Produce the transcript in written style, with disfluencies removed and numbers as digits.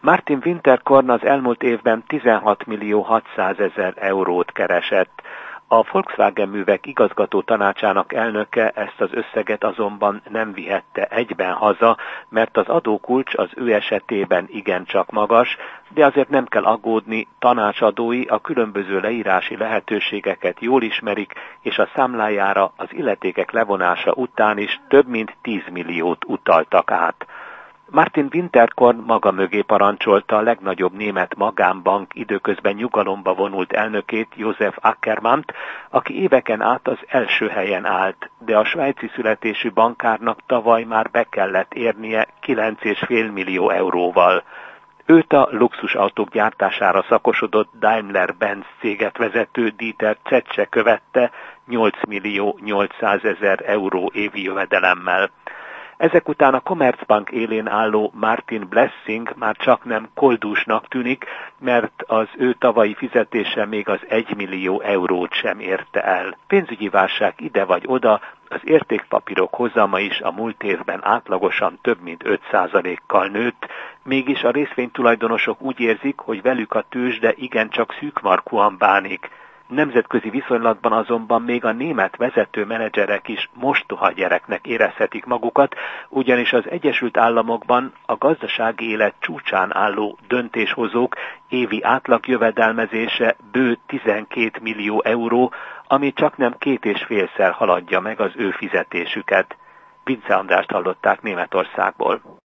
Martin Winterkorn az elmúlt évben 16 millió 600 000 eurót keresett. A Volkswagen Művek igazgató tanácsának elnöke ezt az összeget azonban nem vihette egyben haza, mert az adókulcs az ő esetében igencsak magas, de azért nem kell aggódni, tanácsadói a különböző leírási lehetőségeket jól ismerik, és a számlájára az illetékek levonása után is több mint 10 milliót utaltak át. Martin Winterkorn maga mögé parancsolta a legnagyobb német magánbank időközben nyugalomba vonult elnökét, Josef Ackermannt, aki éveken át az első helyen állt, de a svájci születésű bankárnak tavaly már be kellett érnie 9,5 millió euróval. Őt a luxusautók gyártására szakosodott Daimler-Benz céget vezető Dieter Zetsche követte 8 millió 800 000 euró évi jövedelemmel. Ezek után a Commerzbank élén álló Martin Blessing már csaknem koldusnak tűnik, mert az ő tavalyi fizetése még az 1 millió eurót sem érte el. Pénzügyi válság ide vagy oda, az értékpapírok hozama is a múlt évben átlagosan több mint 5%-kal nőtt, mégis a részvénytulajdonosok úgy érzik, hogy velük a tőzsde igencsak szűkmarkúan bánik. Nemzetközi viszonylatban azonban még a német vezető menedzserek is mostoha gyereknek érezhetik magukat, ugyanis az Egyesült Államokban a gazdasági élet csúcsán álló döntéshozók évi átlagjövedelmezése bő 12 millió euró, ami csaknem 2,5-szer haladja meg az ő fizetésüket. Vince Andrást hallották Németországból.